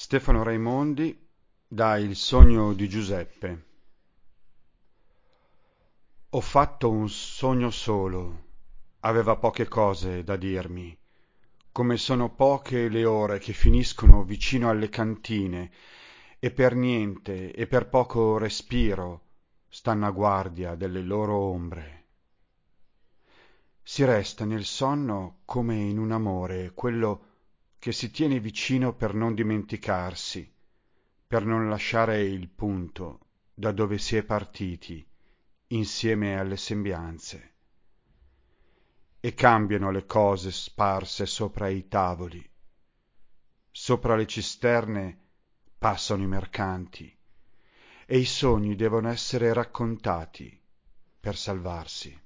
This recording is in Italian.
Stefano Raimondi da Il sogno di Giuseppe. Ho fatto un sogno solo, aveva poche cose da dirmi, come sono poche le ore che finiscono vicino alle cantine e per niente e per poco respiro stanno a guardia delle loro ombre. Si resta nel sonno come in un amore, quello che si tiene vicino per non dimenticarsi, per non lasciare il punto da dove si è partiti insieme alle sembianze. E cambiano le cose sparse sopra i tavoli. Sopra le cisterne passano i mercanti e i sogni devono essere raccontati per salvarsi.